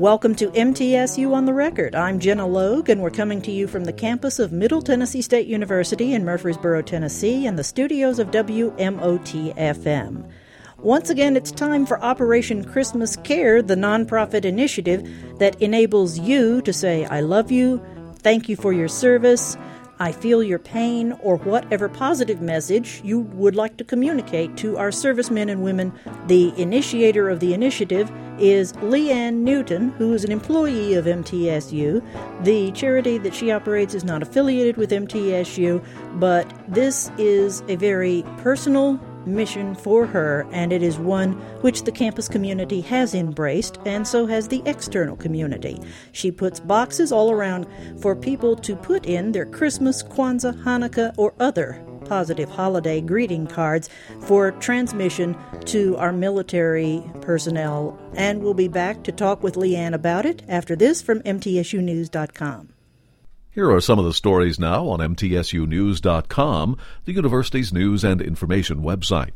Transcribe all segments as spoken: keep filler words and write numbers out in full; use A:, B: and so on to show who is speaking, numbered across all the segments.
A: Welcome to M T S U on the Record. I'm Jenna Logue, and we're coming to you from the campus of Middle Tennessee State University in Murfreesboro, Tennessee, and the studios of W M O T F M. Once again, it's time for Operation Christmas Care, the nonprofit initiative that enables you to say, I love you, thank you for your service, I feel your pain, or whatever positive message you would like to communicate to our servicemen and women. The initiator of the initiative is Leanne Newton, who is an employee of M T S U. The charity that she operates is not affiliated with M T S U, but this is a very personal mission for her, and it is one which the campus community has embraced, and so has the external community. She puts boxes all around for people to put in their Christmas, Kwanzaa, Hanukkah, or other positive holiday greeting cards for transmission to our military personnel. And we'll be back to talk with Leanne about it after this from M T S U news dot com.
B: Here are some of the stories now on M T S U news dot com, the university's news and information website.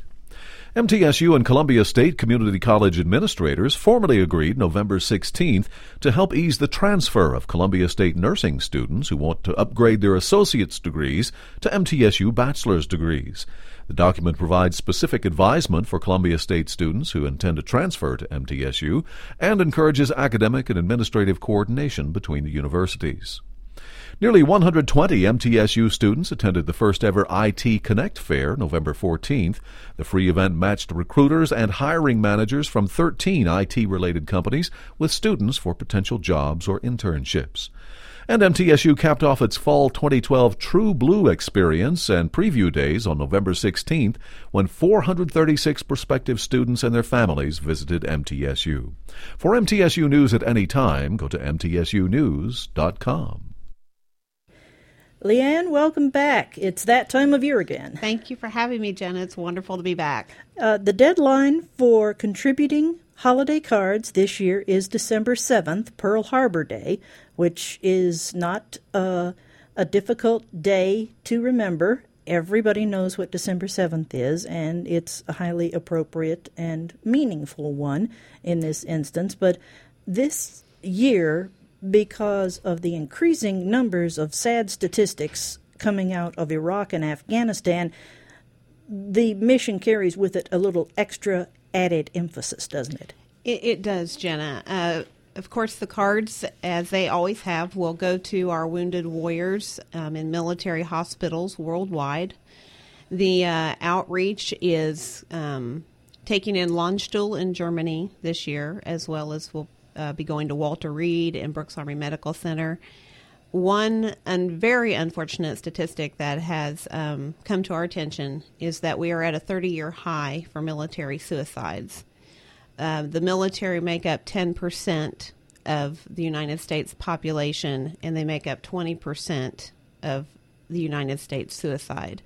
B: M T S U and Columbia State Community College administrators formally agreed November sixteenth to help ease the transfer of Columbia State nursing students who want to upgrade their associate's degrees to M T S U bachelor's degrees. The document provides specific advisement for Columbia State students who intend to transfer to M T S U and encourages academic and administrative coordination between the universities. Nearly one hundred twenty M T S U students attended the first-ever I T Connect Fair November fourteenth. The free event matched recruiters and hiring managers from thirteen I T-related companies with students for potential jobs or internships. And M T S U capped off its fall twenty twelve True Blue experience and preview days on November sixteenth when four hundred thirty-six prospective students and their families visited M T S U. For M T S U News at any time, go to M T S U news dot com.
A: Leanne, welcome back. It's that time of year again.
C: Thank you for having me, Jenna. It's wonderful to be back.
A: Uh, the deadline for contributing holiday cards this year is December seventh, Pearl Harbor Day, which is not uh, a difficult day to remember. Everybody knows what December seventh is, and it's a highly appropriate and meaningful one in this instance. But this year, because of the increasing numbers of sad statistics coming out of Iraq and Afghanistan, the mission carries with it a little extra added emphasis, doesn't it?
C: It, it does, Jenna. Uh, of course, the cards, as they always have, will go to our wounded warriors um, in military hospitals worldwide. The uh, outreach is um, taking in Landstuhl in Germany this year, as well as we'll Uh, be going to Walter Reed and Brooks Army Medical Center. One un- very unfortunate statistic that has um, come to our attention is that we are at a thirty-year high for military suicides. Uh, the military make up ten percent of the United States population, and they make up twenty percent of the United States suicide.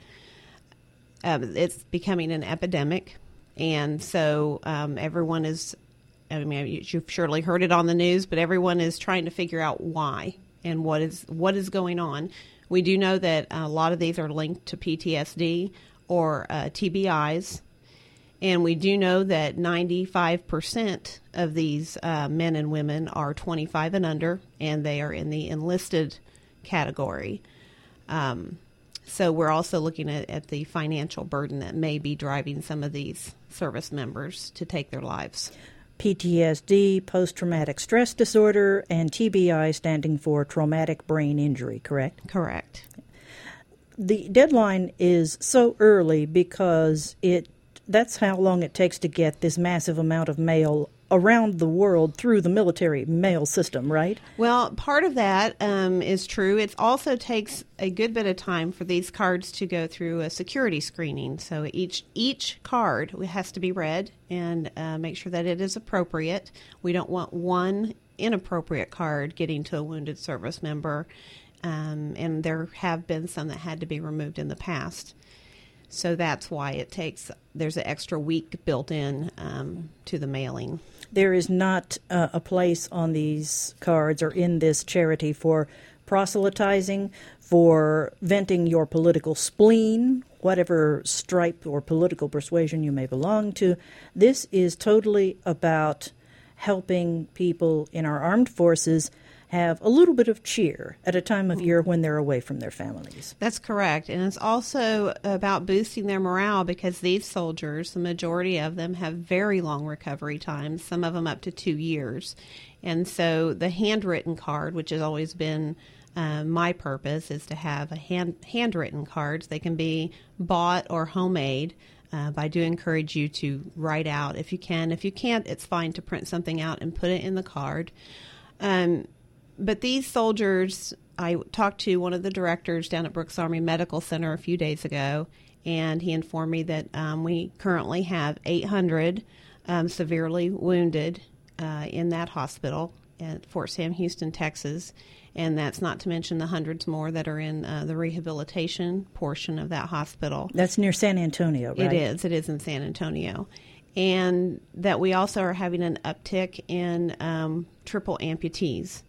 C: Um, it's becoming an epidemic, and so um, everyone is I mean, you've surely heard it on the news, but everyone is trying to figure out why and what is what is going on. We do know that a lot of these are linked to P T S D or uh, T B Is, and we do know that ninety-five percent of these uh, men and women are twenty-five and under, and they are in the enlisted category. Um, so we're also looking at, at the financial burden that may be driving some of these service members to take their lives.
A: P T S D, post-traumatic stress disorder, and T B I standing for traumatic brain injury, correct?
C: Correct.
A: The deadline is so early because it that's how long it takes to get this massive amount of mail around the world through the military mail system, right?
C: Well, part of that um, is true. It also takes a good bit of time for these cards to go through a security screening. So each each card has to be read and uh, make sure that it is appropriate. We don't want one inappropriate card getting to a wounded service member, um, and there have been some that had to be removed in the past. So that's why it takes, there's an extra week built in um, to the mailing.
A: There is not uh, a place on these cards or in this charity for proselytizing, for venting your political spleen, whatever stripe or political persuasion you may belong to. This is totally about helping people in our armed forces have a little bit of cheer at a time of year when they're away from their families.
C: That's correct. And it's also about boosting their morale, because these soldiers, the majority of them, have very long recovery times, some of them up to two years. And so the handwritten card, which has always been uh, my purpose, is to have a hand handwritten cards. They can be bought or homemade. Uh, but I do encourage you to write out if you can. If you can't, it's fine to print something out and put it in the card. Um, But these soldiers, I talked to one of the directors down at Brooks Army Medical Center a few days ago, and he informed me that um, we currently have eight hundred um, severely wounded uh, in that hospital at Fort Sam Houston, Texas, and that's not to mention the hundreds more that are in uh, the rehabilitation portion of that hospital.
A: That's near San Antonio, right?
C: It is. It is in San Antonio. And that we also are having an uptick in um, triple amputees.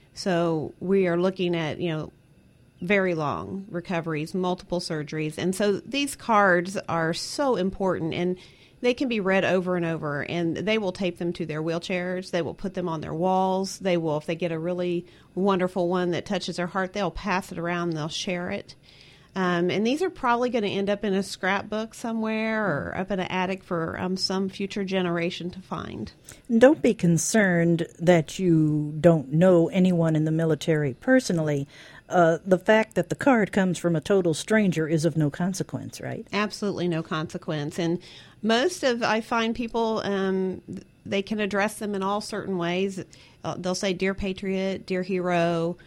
C: So we are looking at, you know, very long recoveries, multiple surgeries. And so these cards are so important, and they can be read over and over, and they will tape them to their wheelchairs. They will put them on their walls. They will, if they get a really wonderful one that touches their heart, they'll pass it around and they'll share it. Um, and these are probably going to end up in a scrapbook somewhere or up in an attic for um, some future generation to find.
A: Don't be concerned that you don't know anyone in the military personally. Uh, the fact that the card comes from a total stranger is of no consequence, right?
C: Absolutely no consequence. And most of, I find people, um, they can address them in all certain ways. Uh, they'll say, "Dear Patriot," "Dear Hero,"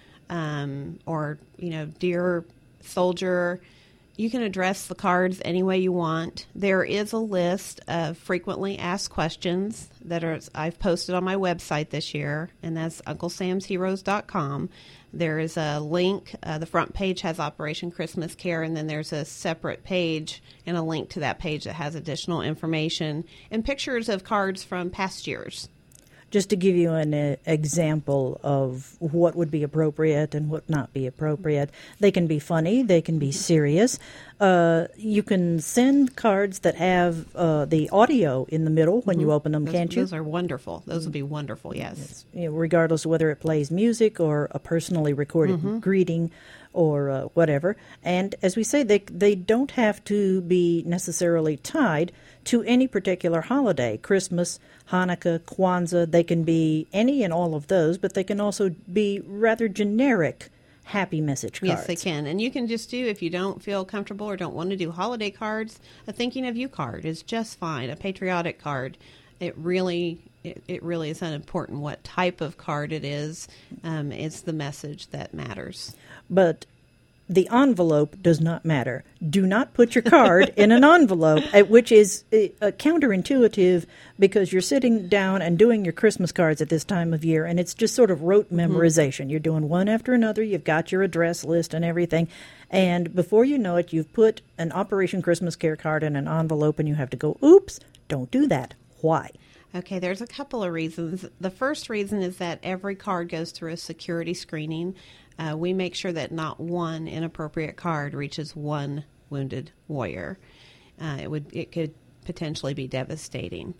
C: um, or, you know, "Dear Soldier." You can address the cards any way you want. There is a list of frequently asked questions that are I've posted on my website this year, and that's uncle sams heroes dot com. There is a link. Uh, the front page has Operation Christmas Care, and then there's a separate page and a link to that page that has additional information and pictures of cards from past years.
A: Just to give you an uh, example of what would be appropriate and what not be appropriate, they can be funny, they can be serious. Uh, you can send cards that have uh, the audio in the middle when mm-hmm. you open them,
C: those,
A: can't you?
C: Those are wonderful. Those would be wonderful, yes.
A: yes. You know, regardless of whether it plays music or a personally recorded mm-hmm. greeting or uh, whatever. And as we say, they they don't have to be necessarily tied to any particular holiday. Christmas, Hanukkah, Kwanzaa, they can be any and all of those, but they can also be rather generic happy message cards.
C: Yes, they can. And you can just do, if you don't feel comfortable or don't want to do holiday cards, a thinking of you card is just fine, a patriotic card. It really it, it really is unimportant what type of card it is. Um, it's the message that matters.
A: But the envelope does not matter. Do not put your card in an envelope, which is uh, counterintuitive because you're sitting down and doing your Christmas cards at this time of year, and it's just sort of rote memorization. Mm-hmm. You're doing one after another. You've got your address list and everything. And before you know it, you've put an Operation Christmas Care card in an envelope, and you have to go, oops, don't do that. Why?
C: Okay, there's a couple of reasons. The first reason is that every card goes through a security screening. Uh, we make sure that not one inappropriate card reaches one wounded warrior. Uh, it would it could potentially be devastating.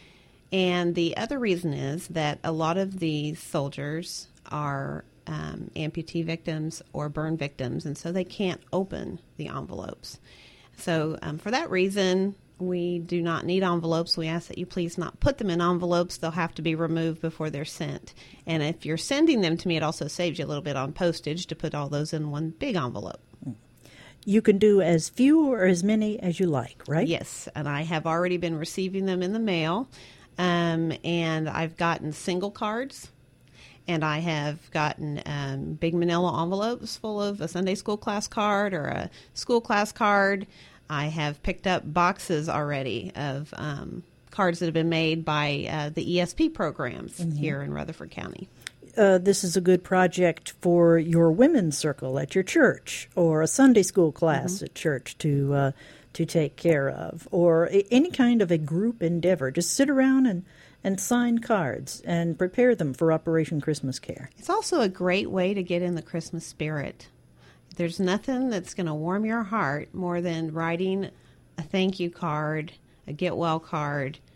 C: And the other reason is that a lot of these soldiers are um, amputee victims or burn victims, and so they can't open the envelopes. So um, for that reason, we do not need envelopes. We ask that you please not put them in envelopes. They'll have to be removed before they're sent. And if you're sending them to me, it also saves you a little bit on postage to put all those in one big envelope.
A: You can do as few or as many as you like, right?
C: Yes, and I have already been receiving them in the mail. Um, and I've gotten single cards, and I have gotten um, big manila envelopes full of a Sunday school class card or a school class card. I have picked up boxes already of um, cards that have been made by uh, the E S P programs mm-hmm. here in Rutherford County.
A: Uh, this is a good project for your women's circle at your church, or a Sunday school class mm-hmm. at church to uh, to take care of, or a, any kind of a group endeavor. Just sit around and, and sign cards and prepare them for Operation Christmas Care.
C: It's also a great way to get in the Christmas spirit. There's nothing that's going to warm your heart more than writing a thank you card, a get well card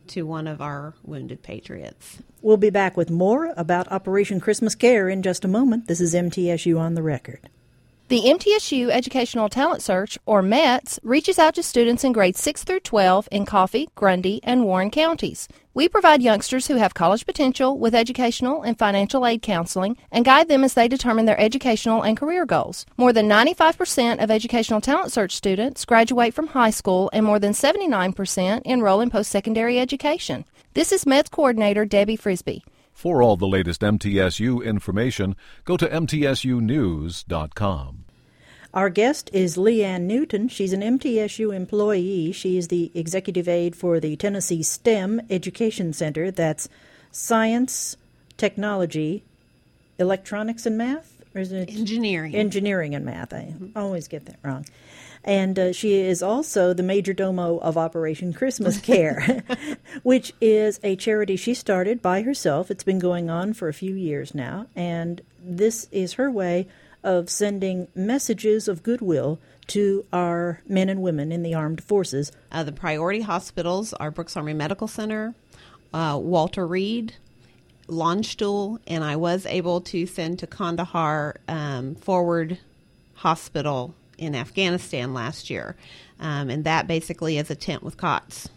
C: to one of our wounded patriots.
A: We'll be back with more about Operation Christmas Care in just a moment. This is M T S U on the Record.
D: The M T S U Educational Talent Search, or METS, reaches out to students in grades six through twelve in Coffee, Grundy, and Warren counties. We provide youngsters who have college potential with educational and financial aid counseling and guide them as they determine their educational and career goals. More than ninety-five percent of Educational Talent Search students graduate from high school, and more than seventy-nine percent enroll in post-secondary education. This is METS Coordinator Debbie Frisbee.
B: For all the latest M T S U information, go to M T S U news dot com.
A: Our guest is Leanne Newton. She's an M T S U employee. She is the executive aide for the Tennessee STEM Education Center. That's Science, Technology, Electronics, and Math? Or is it
C: Engineering.
A: Engineering and Math. I always get that wrong. And uh, she is also the major domo of Operation Christmas Care, which is a charity she started by herself. It's been going on for a few years now, and this is her way of sending messages of goodwill to our men and women in the armed forces.
C: Uh, the priority hospitals are Brooks Army Medical Center, uh, Walter Reed, Landstuhl, and I was able to send to Kandahar um, Forward Hospital in Afghanistan last year, um, and that basically is a tent with cots.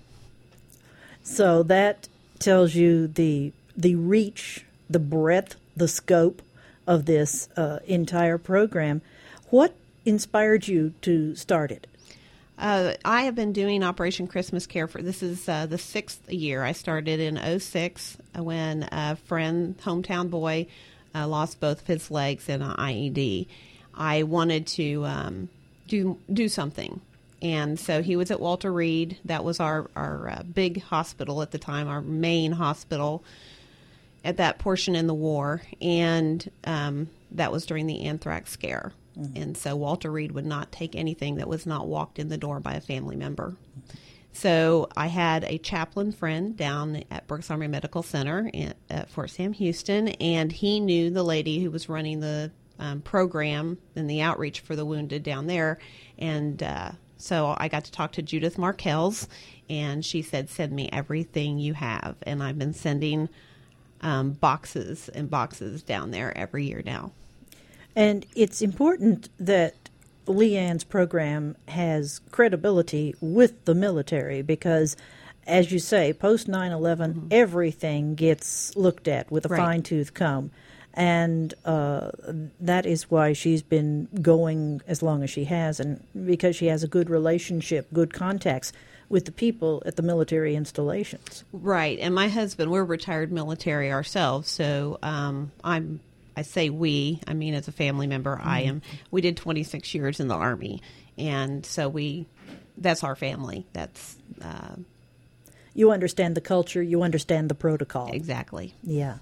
A: So that tells you the the reach, the breadth, the scope of this uh, entire program. What inspired you to start it?
C: Uh, I have been doing Operation Christmas Care for, this is uh, the sixth year. I started in oh six when a friend, hometown boy, uh, lost both of his legs in an I E D. I wanted to um, do do something. And so he was at Walter Reed. That was our, our uh, big hospital at the time, our main hospital at that portion in the war. And um, that was during the anthrax scare. Mm-hmm. And so Walter Reed would not take anything that was not walked in the door by a family member. Mm-hmm. So I had a chaplain friend down at Brooks Army Medical Center in, at Fort Sam Houston, and he knew the lady who was running the um, program and the outreach for the wounded down there. And uh, so I got to talk to Judith Markells, and she said, send me everything you have. And I've been sending um, boxes and boxes down there every year now.
A: And it's important that Leanne's program has credibility with the military because, as you say, post nine eleven, mm-hmm. everything gets looked at with a right. fine-tooth comb. And uh, that is why she's been going as long as she has, and because she has a good relationship, good contacts with the people at the military installations.
C: Right. And my husband, we're retired military ourselves, so um, I'm I say we, I mean as a family member, mm-hmm. I am. We did twenty-six years in the Army, and so we, that's our family. That's uh,
A: you understand the culture, you understand the protocol.
C: Exactly.
A: Yeah.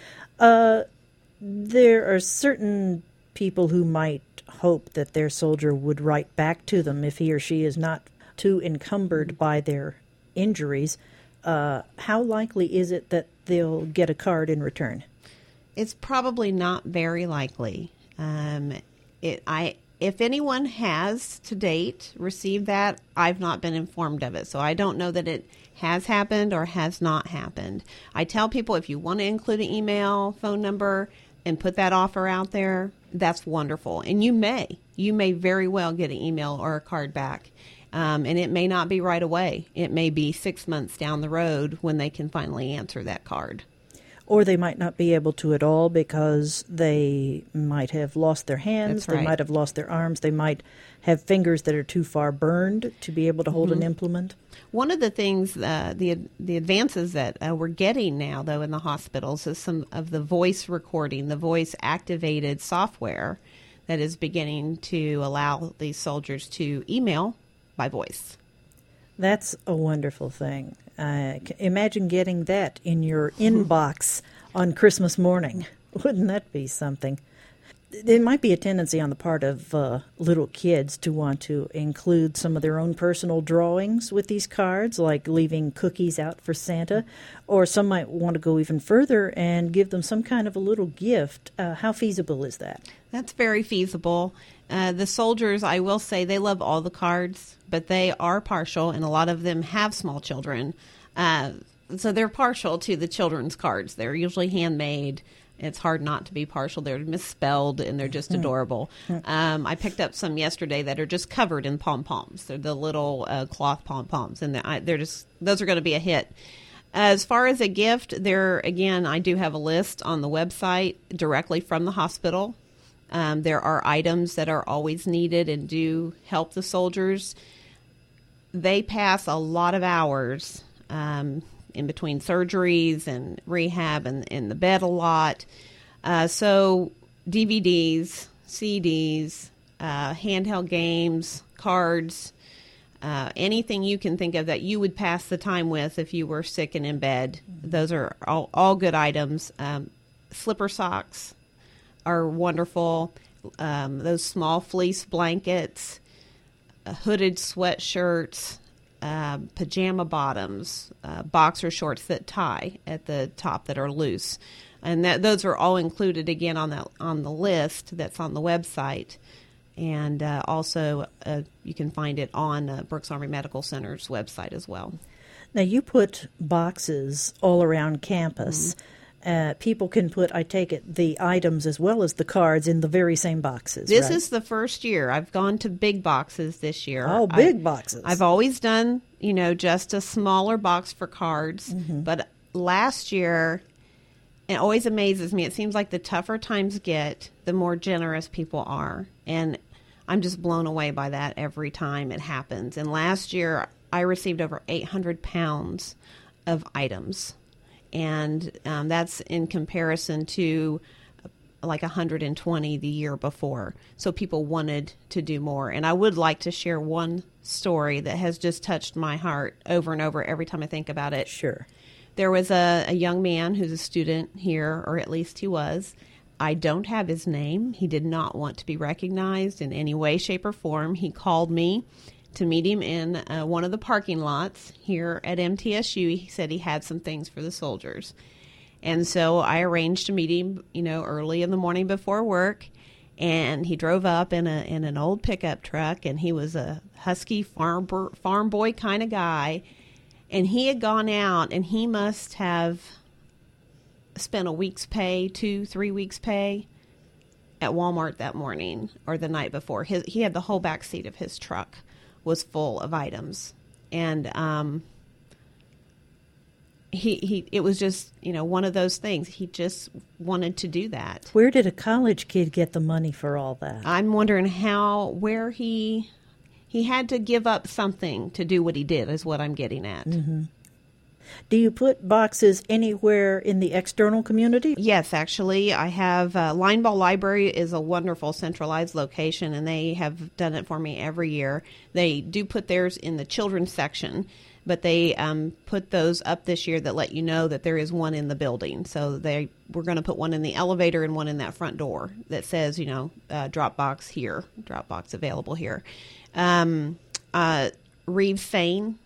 A: Uh, there are certain people who might hope that their soldier would write back to them if he or she is not too encumbered by their injuries. Uh, how likely is it that they'll get a card in return?
C: It's probably not very likely. Um, it, I, if anyone has to date received that, I've not been informed of it. So I don't know that it has happened or has not happened. I tell people if you want to include an email, phone number, and put that offer out there, that's wonderful. And you may. You may very well get an email or a card back. Um, and it may not be right away. It may be six months down the road when they can finally answer that card.
A: Or they might not be able to at all because they might have lost their hands,
C: That's right.
A: They might have lost their arms, they might have fingers that are too far burned to be able to hold mm-hmm. an implement.
C: One of the things, uh, the the advances that uh, we're getting now, though, in the hospitals is some of the voice recording, the voice-activated software that is beginning to allow these soldiers to email by voice.
A: That's a wonderful thing. Uh, imagine getting that in your inbox on Christmas morning. Wouldn't that be something? There might be a tendency on the part of uh, little kids to want to include some of their own personal drawings with these cards, like leaving cookies out for Santa, or some might want to go even further and give them some kind of a little gift. Uh, how feasible is that?
C: That's very feasible. Uh, the soldiers, I will say, they love all the cards, but they are partial, and a lot of them have small children. Uh, so they're partial to the children's cards. They're usually handmade. It's hard not to be partial. They're misspelled, and they're just adorable. Um, I picked up some yesterday that are just covered in pom-poms. They're the little uh, cloth pom-poms, and they're, they're just those are going to be a hit. As far as a gift, there again, I do have a list on the website directly from the hospital. Um, there are items that are always needed and do help the soldiers. They pass a lot of hours um in between surgeries and rehab and in the bed a lot. Uh, so D V Ds, C Ds, uh, handheld games, cards, uh, anything you can think of that you would pass the time with if you were sick and in bed. Those are all, all good items. Um, slipper socks are wonderful. Um, those small fleece blankets, uh, hooded sweatshirts, Uh, pajama bottoms, uh, boxer shorts that tie at the top that are loose, and that those are all included again on the on the list that's on the website, and uh, also uh, you can find it on uh, Brooks Army Medical Center's website as well.
A: Now you put boxes all around campus. Mm-hmm. Uh, people can put, I take it, the items as well as the cards in the very same boxes.
C: This
A: right?
C: is the first year. I've gone to big boxes this year.
A: Oh, big
C: I,
A: boxes.
C: I've always done, you know, just a smaller box for cards. Mm-hmm. But last year, it always amazes me. It seems like the tougher times get, the more generous people are. And I'm just blown away by that every time it happens. And last year, I received over eight hundred pounds of items. And um, that's in comparison to like one hundred twenty the year before. So people wanted to do more. And I would like to share one story that has just touched my heart over and over every time I think about it.
A: Sure.
C: There was a, a young man who's a student here, or at least he was. I don't have his name. He did not want to be recognized in any way, shape, or form. He called me to meet him in uh, one of the parking lots here at M T S U. He said he had some things for the soldiers. And so I arranged to meet him, you know, early in the morning before work. And he drove up in a in an old pickup truck, and he was a husky farm, farm boy kind of guy. And he had gone out, and he must have spent a week's pay, two, three weeks' pay at Walmart that morning or the night before. His, he had the whole back seat of his truck was full of items. And um, he he it was just, you know, one of those things. He just wanted to do that.
A: Where did a college kid get the money for all that?
C: I'm wondering how, where he... He had to give up something to do what he did, is what I'm getting at.
A: Mm-hmm. Do you put boxes anywhere in the external community?
C: Yes, actually. I have, uh, Lineball Library is a wonderful centralized location, and they have done it for me every year. They do put theirs in the children's section, but they um, put those up this year that let you know that there is one in the building. So they we're going to put one in the elevator and one in that front door that says, you know, uh, Dropbox here, Dropbox available here. Um, uh, Reeves Fane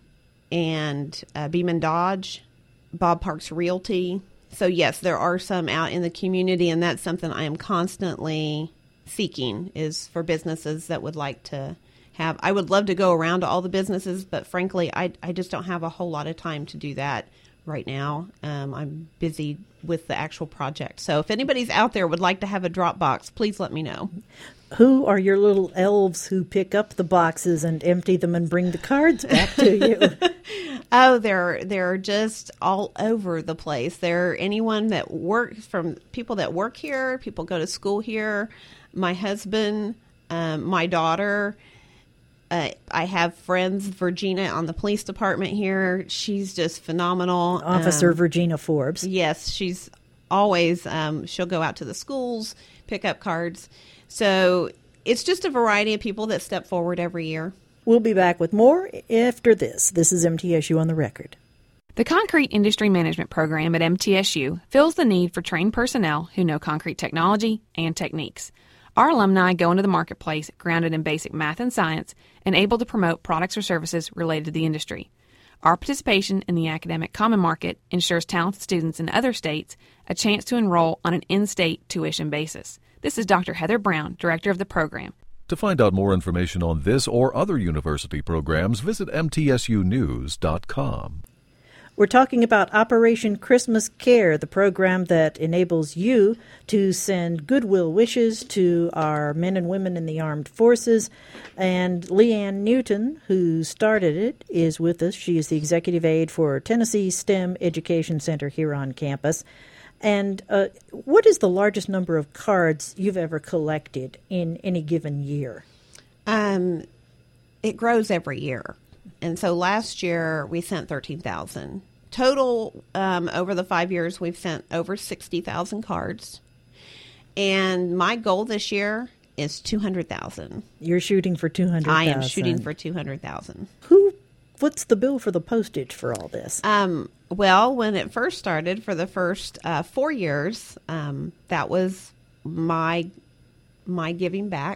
C: and uh, Beeman Dodge, Bob Parks Realty. So yes, there are some out in the community, and that's something I am constantly seeking, is for businesses that would like to have. I would love to go around to all the businesses, but frankly, I I just don't have a whole lot of time to do that right now. Um, I'm busy with the actual project. So if anybody's out there would like to have a Dropbox, please let me know.
A: Who are your little elves who pick up the boxes and empty them and bring the cards back to you?
C: Oh, they're they're just all over the place. They're anyone that works, from people that work here, people go to school here, my husband, um, my daughter. Uh, I have friends, Virginia, on the police department here. She's just phenomenal.
A: Officer
C: um,
A: Virginia Forbes.
C: Yes, she's always, um, she'll go out to the schools, pick up cards. So it's just a variety of people that step forward every year.
A: We'll be back with more after this. This is M T S U on the Record.
E: The Concrete Industry Management Program at M T S U fills the need for trained personnel who know concrete technology and techniques. Our alumni go into the marketplace grounded in basic math and science and able to promote products or services related to the industry. Our participation in the academic common market ensures talented students in other states a chance to enroll on an in-state tuition basis. This is Doctor Heather Brown, Director of the program.
B: To find out more information on this or other university programs, visit M T S U news dot com.
A: We're talking about Operation Christmas Care, the program that enables you to send goodwill wishes to our men and women in the armed forces. And Leanne Newton, who started it, is with us. She is the executive aide for Tennessee STEM Education Center here on campus. And uh, what is the largest number of cards you've ever collected in any given year?
C: Um, it grows every year. And so last year we sent thirteen thousand. Total, um, over the five years, we've sent over sixty thousand cards. And my goal this year is two hundred thousand.
A: You're shooting for two hundred thousand.
C: I am shooting for two hundred thousand.
A: Who What's the bill for the postage for all this?
C: Um, well, when it first started, for the first uh, four years, um, that was my my giving back.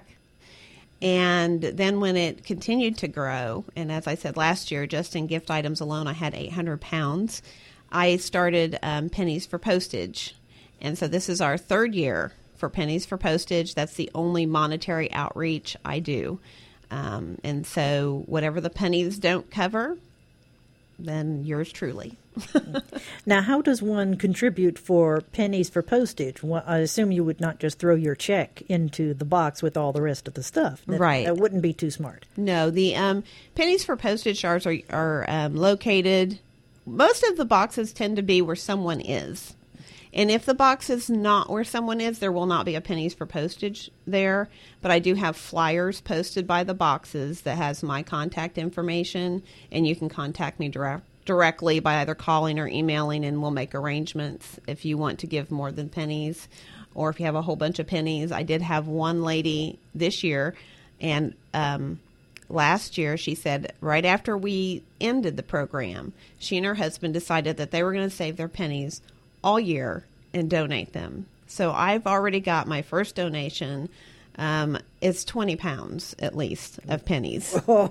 C: And then when it continued to grow, and as I said last year, just in gift items alone, I had eight hundred pounds, I started um, Pennies for Postage. And so this is our third year for Pennies for Postage. That's the only monetary outreach I do. Um, and so whatever the pennies don't cover, then yours truly.
A: Now, how does one contribute for Pennies for Postage? Well, I assume you would not just throw your check into the box with all the rest of the stuff. That,
C: right.
A: That wouldn't be too smart.
C: No, the um, Pennies for Postage jars are, are um, located, most of the boxes tend to be where someone is. And if the box is not where someone is, there will not be a Pennies for Postage there. But I do have flyers posted by the boxes that has my contact information, and you can contact me direct, directly by either calling or emailing, and we'll make arrangements if you want to give more than pennies, or if you have a whole bunch of pennies. I did have one lady this year, and um, last year she said right after we ended the program, she and her husband decided that they were going to save their pennies all year and donate them. So I've already got my first donation. Um, it's twenty pounds at least of pennies.
A: Oh.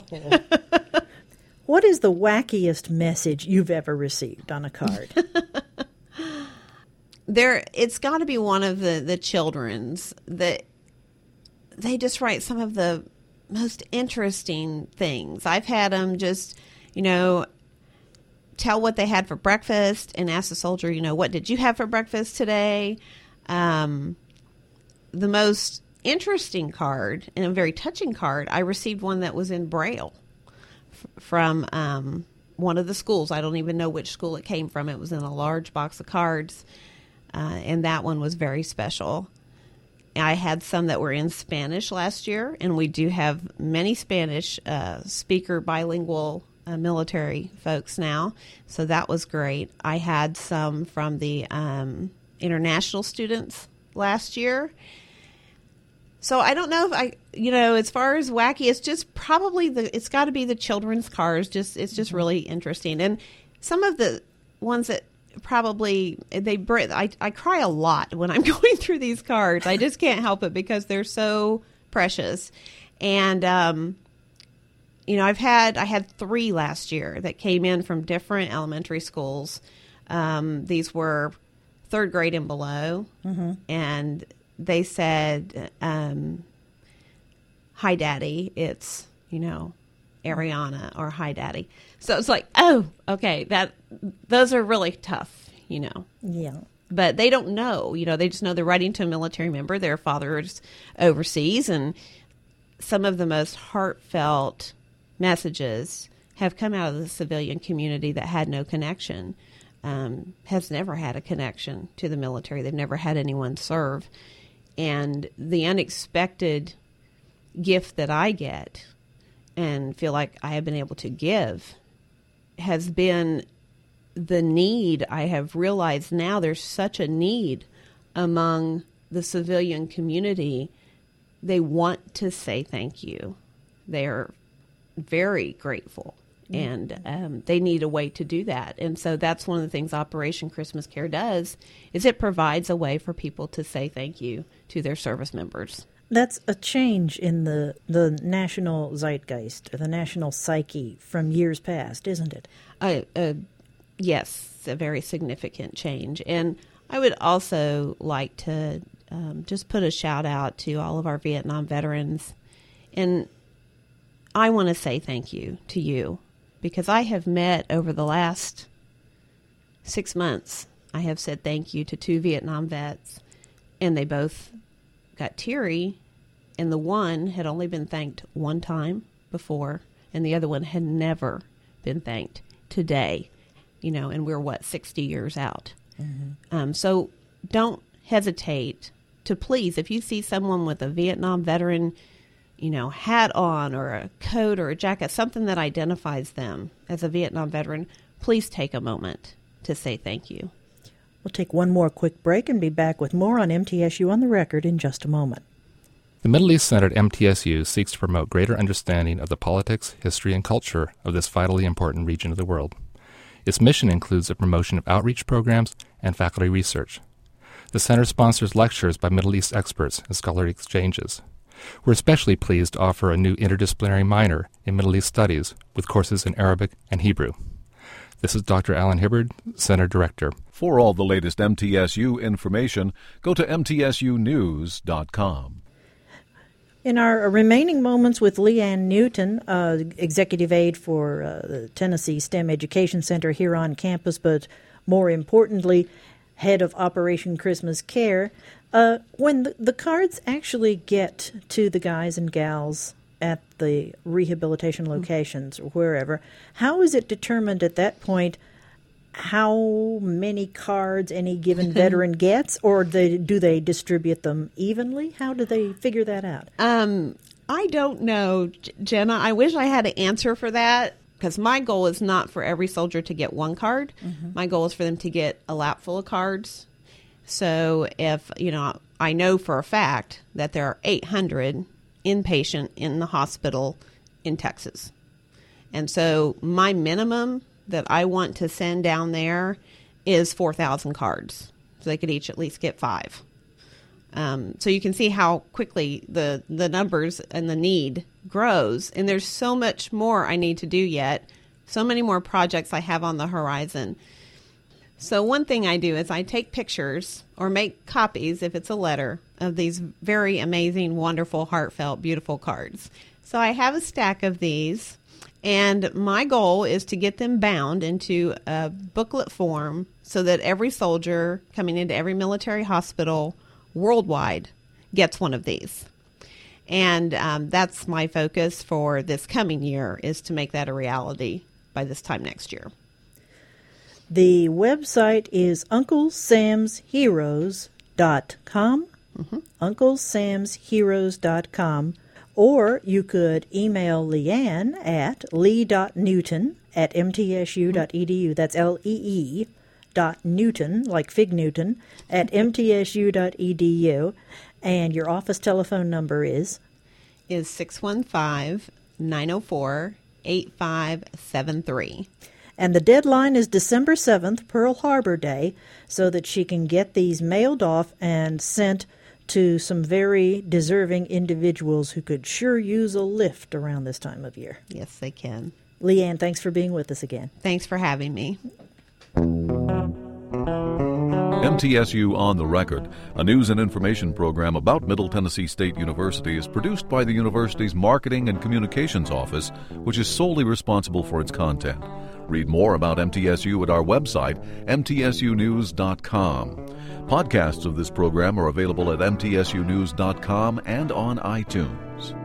A: What is the wackiest message you've ever received on a card?
C: There, it's got to be one of the, the children's that they just write some of the most interesting things. I've had them just, you know, tell what they had for breakfast and ask the soldier, you know, what did you have for breakfast today? Um, the most interesting card, and a very touching card, I received one that was in Braille f- from um, one of the schools. I don't even know which school it came from. It was in a large box of cards, uh, and that one was very special. I had some that were in Spanish last year, and we do have many Spanish uh, speaker bilingual Uh, military folks now, so that was great. I had some from the um, international students last year. So I don't know if I, you know, as far as wacky, it's just probably the, it's got to be the children's cards. Just it's just really interesting, and some of the ones that probably they bring. I I cry a lot when I'm going through these cards. I just can't help it because they're so precious, and um. You know, I've had, I had three last year that came in from different elementary schools. Um, these were third grade and below. Mm-hmm. And they said, um, hi, Daddy. It's, you know, Ariana, or hi, Daddy. So it's like, oh, okay, that, those are really tough, you know.
A: Yeah.
C: But they don't know, you know, they just know they're writing to a military member. Their father is overseas, and some of the most heartfelt messages have come out of the civilian community that had no connection, um, has never had a connection to the military. They've never had anyone serve. And the unexpected gift that I get and feel like I have been able to give has been the need. I have realized now there's such a need among the civilian community. They want to say thank you. They're very grateful, and um, they need a way to do that. And so that's one of the things Operation Christmas Care does, is it provides a way for people to say thank you to their service members.
A: That's a change in the, the national zeitgeist, or the national psyche from years past, isn't it?
C: Uh, uh, yes, a very significant change. And I would also like to um, just put a shout out to all of our Vietnam veterans. And I want to say thank you to you, because I have met over the last six months, I have said thank you to two Vietnam vets, and they both got teary, and the one had only been thanked one time before, and the other one had never been thanked today, you know, and we're, what, sixty years out. Mm-hmm. Um, so don't hesitate to please, if you see someone with a Vietnam veteran, you know, hat on or a coat or a jacket, something that identifies them as a Vietnam veteran, please take a moment to say thank you.
A: We'll take one more quick break and be back with more on M T S U on the Record in just a moment.
F: The Middle East Center at M T S U seeks to promote greater understanding of the politics, history, and culture of this vitally important region of the world. Its mission includes the promotion of outreach programs and faculty research. The center sponsors lectures by Middle East experts and scholarly exchanges. We're especially pleased to offer a new interdisciplinary minor in Middle East Studies with courses in Arabic and Hebrew. This is Doctor Alan Hibbard, Center Director.
B: For all the latest M T S U information, go to M T S U news dot com.
A: In our remaining moments with Leanne Newton, uh, Executive Aide for uh, the Tennessee STEM Education Center here on campus, but more importantly, Head of Operation Christmas Care, uh, when the, the cards actually get to the guys and gals at the rehabilitation locations or wherever, how is it determined at that point how many cards any given veteran gets, or they, do they distribute them evenly? How do they figure that out?
C: Um, I don't know, Jenna. I wish I had an answer for that, because my goal is not for every soldier to get one card. Mm-hmm. My goal is for them to get a lap full of cards. So if, you know, I know for a fact that there are eight hundred inpatient in the hospital in Texas. And so my minimum that I want to send down there is four thousand cards. So they could each at least get five. Um, so you can see how quickly the, the numbers and the need grows. And there's so much more I need to do yet. So many more projects I have on the horizon. So one thing I do is I take pictures or make copies, if it's a letter, of these very amazing, wonderful, heartfelt, beautiful cards. So I have a stack of these. And my goal is to get them bound into a booklet form so that every soldier coming into every military hospital worldwide gets one of these. And um, that's my focus for this coming year, is to make that a reality by this time next year.
A: The website is uncle sams heroes dot com, mm-hmm. uncle sams heroes dot com. Or you could email Leanne at lee dot newton at m t s u dot e d u. That's L E E dot Newton, like Fig Newton, at m t s u dot e d u. And your office telephone number is?
C: Is six one five, nine oh four, eight five seven three.
A: And the deadline is December seventh, Pearl Harbor Day, so that she can get these mailed off and sent to some very deserving individuals who could sure use a lift around this time of year.
C: Yes, they can.
A: Leanne, thanks for being with us again.
C: Thanks for having me.
B: M T S U On the Record, a news and information program about Middle Tennessee State University, is produced by the university's Marketing and Communications Office, which is solely responsible for its content. Read more about M T S U at our website, m t s u news dot com. Podcasts of this program are available at m t s u news dot com and on iTunes.